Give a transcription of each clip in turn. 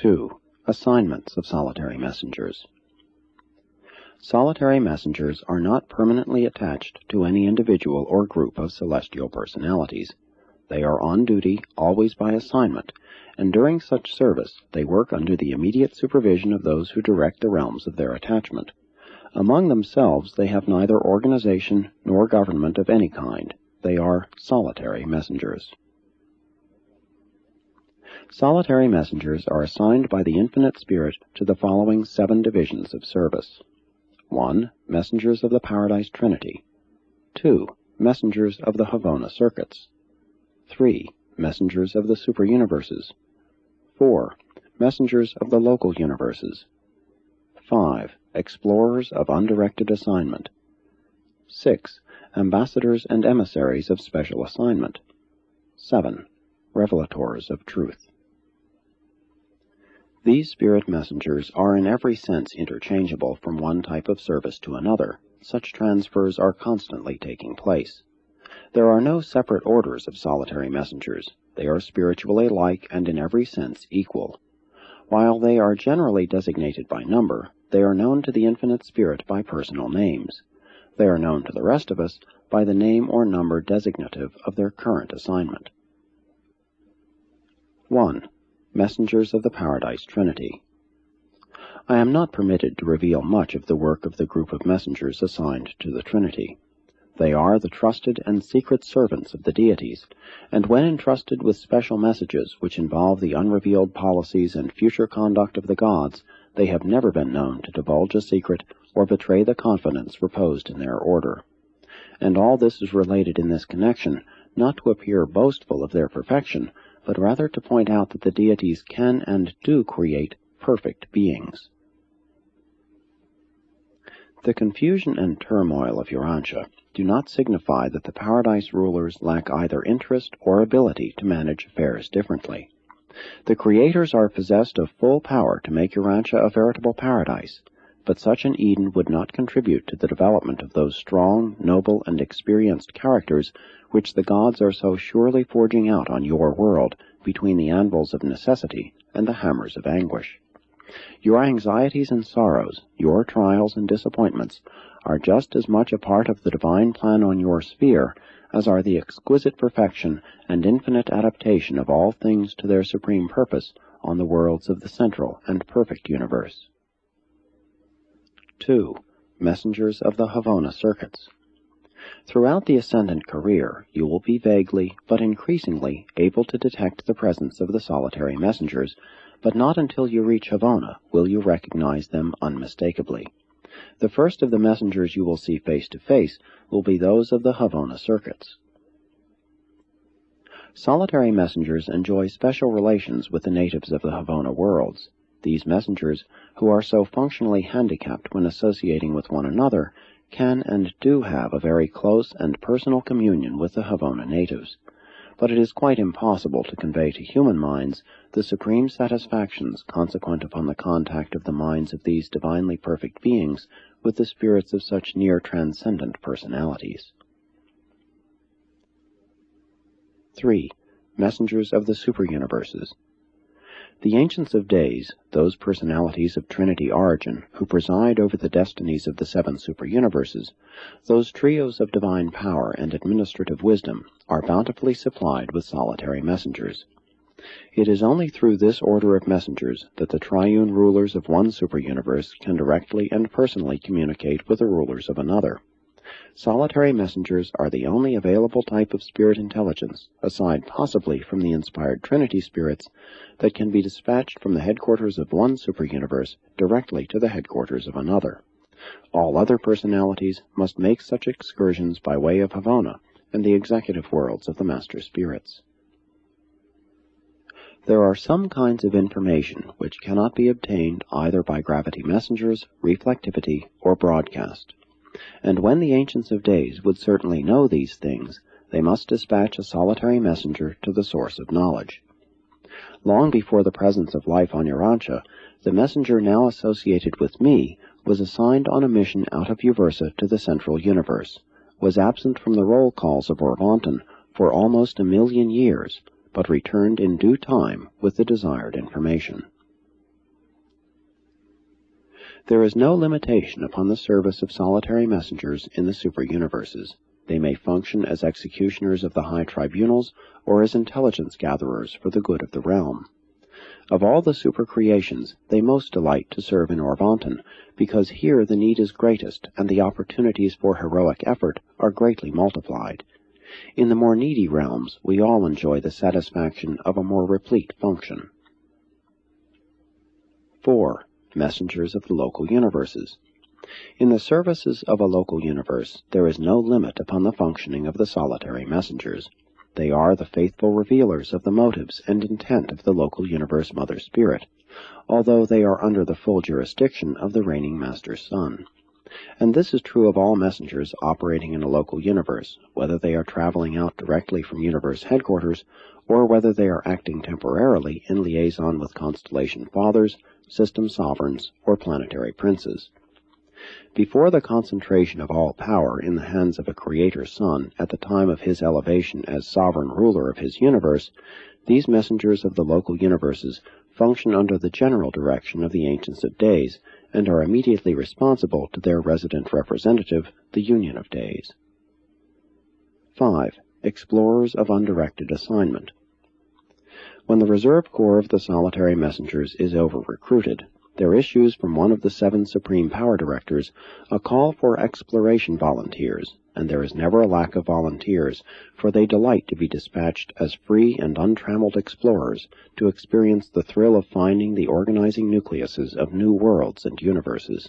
2. Assignments of solitary messengers. Solitary messengers are not permanently attached to any individual or group of celestial personalities. They are on duty always by assignment, and during such service they work under the immediate supervision of those who direct the realms of their attachment. Among themselves they have neither organization nor government of any kind. They are solitary messengers. Solitary messengers are assigned by the Infinite Spirit to the following 7 divisions of service. 1. Messengers of the Paradise Trinity. 2. Messengers of the Havona Circuits. 3. Messengers of the Superuniverses. 4. Messengers of the Local Universes. 5. Explorers of Undirected Assignment. 6. Ambassadors and Emissaries of Special Assignment. 7. Revelators of Truth. These spirit messengers are in every sense interchangeable from one type of service to another. Such transfers are constantly taking place. There are no separate orders of solitary messengers. They are spiritually alike and in every sense equal. While they are generally designated by number, they are known to the Infinite Spirit by personal names. They are known to the rest of us by the name or number designative of their current assignment. 1. Messengers of the Paradise Trinity. I am not permitted to reveal much of the work of the group of messengers assigned to the Trinity. They are the trusted and secret servants of the deities, and when entrusted with special messages which involve the unrevealed policies and future conduct of the gods, they have never been known to divulge a secret or betray the confidence reposed in their order. And all this is related in this connection, not to appear boastful of their perfection, but rather to point out that the deities can and do create perfect beings. The confusion and turmoil of Urantia do not signify that the paradise rulers lack either interest or ability to manage affairs differently. The creators are possessed of full power to make Urantia a veritable paradise, but such an Eden would not contribute to the development of those strong, noble, and experienced characters which the gods are so surely forging out on your world between the anvils of necessity and the hammers of anguish. Your anxieties and sorrows, your trials and disappointments, are just as much a part of the divine plan on your sphere as are the exquisite perfection and infinite adaptation of all things to their supreme purpose on the worlds of the central and perfect universe. 2. Messengers of the Havona Circuits. Throughout the ascendant career, you will be vaguely, but increasingly, able to detect the presence of the solitary messengers, but not until you reach Havona will you recognize them unmistakably. The first of the messengers you will see face to face will be those of the Havona Circuits. Solitary messengers enjoy special relations with the natives of the Havona worlds. These messengers, who are so functionally handicapped when associating with one another, can and do have a very close and personal communion with the Havona natives. But it is quite impossible to convey to human minds the supreme satisfactions consequent upon the contact of the minds of these divinely perfect beings with the spirits of such near transcendent personalities. 3. Messengers of the Superuniverses. The Ancients of Days, those personalities of Trinity origin who preside over the destinies of the 7 superuniverses, those trios of divine power and administrative wisdom, are bountifully supplied with solitary messengers. It is only through this order of messengers that the triune rulers of one superuniverse can directly and personally communicate with the rulers of another. Solitary messengers are the only available type of spirit intelligence, aside possibly from the inspired Trinity spirits, that can be dispatched from the headquarters of one superuniverse directly to the headquarters of another. All other personalities must make such excursions by way of Havona and the executive worlds of the Master Spirits. There are some kinds of information which cannot be obtained either by gravity messengers, reflectivity, or broadcast. And when the Ancients of Days would certainly know these things, they must dispatch a solitary messenger to the source of knowledge. Long before the presence of life on Urantia, the messenger now associated with me was assigned on a mission out of Uversa to the central universe, was absent from the roll calls of Orvonton for almost 1,000,000 years, but returned in due time with the desired information. There is no limitation upon the service of solitary messengers in the super-universes. They may function as executioners of the high tribunals or as intelligence gatherers for the good of the realm. Of all the super-creations, they most delight to serve in Orvonton, because here the need is greatest and the opportunities for heroic effort are greatly multiplied. In the more needy realms, we all enjoy the satisfaction of a more replete function. 4. Messengers of the local universes. In the services of a local universe, there is no limit upon the functioning of the solitary messengers. They are the faithful revealers of the motives and intent of the local universe Mother Spirit, although they are under the full jurisdiction of the reigning Master Sun. And this is true of all messengers operating in a local universe, whether they are traveling out directly from universe headquarters, or whether they are acting temporarily in liaison with constellation fathers, system sovereigns, or planetary princes. Before the concentration of all power in the hands of a Creator Sun at the time of his elevation as sovereign ruler of his universe, these messengers of the local universes function under the general direction of the Ancients of Days, and are immediately responsible to their resident representative, the Union of Days. 5. Explorers of undirected assignment. When the reserve corps of the solitary messengers is over-recruited, there issues from one of the 7 Supreme Power Directors a call for exploration volunteers, and there is never a lack of volunteers, for they delight to be dispatched as free and untrammeled explorers to experience the thrill of finding the organizing nucleuses of new worlds and universes.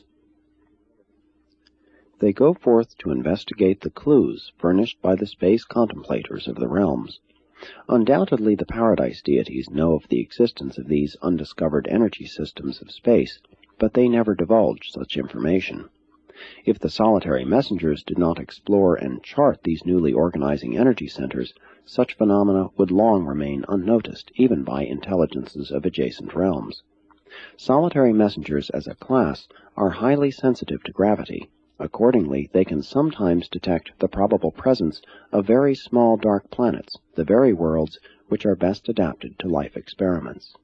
They go forth to investigate the clues furnished by the space contemplators of the realms. Undoubtedly the Paradise deities know of the existence of these undiscovered energy systems of space, but they never divulge such information. If the solitary messengers did not explore and chart these newly organizing energy centers, such phenomena would long remain unnoticed, even by intelligences of adjacent realms. Solitary messengers as a class are highly sensitive to gravity. Accordingly, they can sometimes detect the probable presence of very small dark planets, the very worlds which are best adapted to life experiments.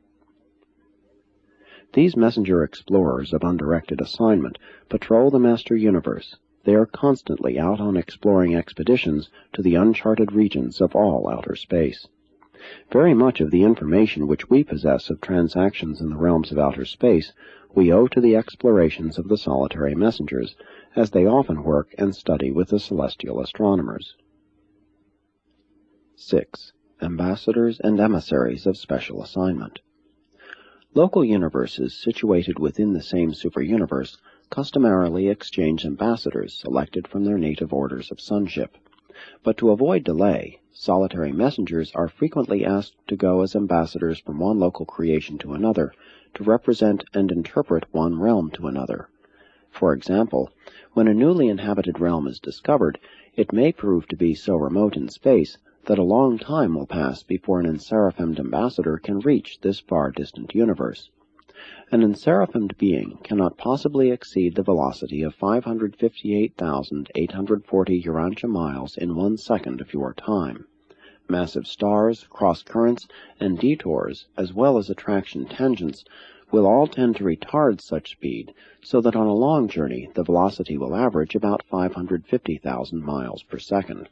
These messenger explorers of undirected assignment patrol the master universe. They are constantly out on exploring expeditions to the uncharted regions of all outer space. Very much of the information which we possess of transactions in the realms of outer space we owe to the explorations of the solitary messengers, as they often work and study with the celestial astronomers. 6. Ambassadors and emissaries of special assignment. Local universes situated within the same super-universe customarily exchange ambassadors selected from their native orders of sonship. But to avoid delay, solitary messengers are frequently asked to go as ambassadors from one local creation to another, to represent and interpret one realm to another. For example, when a newly inhabited realm is discovered, it may prove to be so remote in space that a long time will pass before an enseraphimed ambassador can reach this far-distant universe. An enseraphimed being cannot possibly exceed the velocity of 558,840 Urantia miles in 1 second of your time. Massive stars, cross-currents, and detours, as well as attraction tangents, will all tend to retard such speed, so that on a long journey the velocity will average about 550,000 miles per second.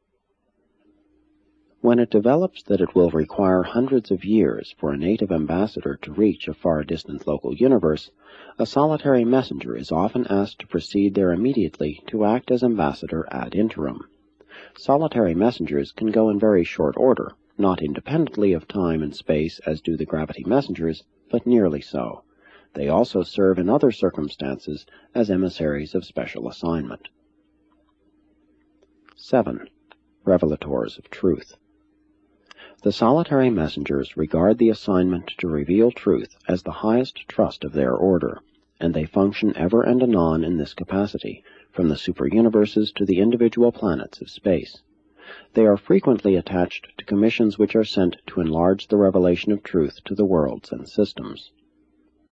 When it develops that it will require hundreds of years for a native ambassador to reach a far-distant local universe, a solitary messenger is often asked to proceed there immediately to act as ambassador ad interim. Solitary messengers can go in very short order, not independently of time and space as do the gravity messengers, but nearly so. They also serve in other circumstances as emissaries of special assignment. 7. Revelators of truth. The solitary messengers regard the assignment to reveal truth as the highest trust of their order, and they function ever and anon in this capacity, from the super-universes to the individual planets of space. They are frequently attached to commissions which are sent to enlarge the revelation of truth to the worlds and systems.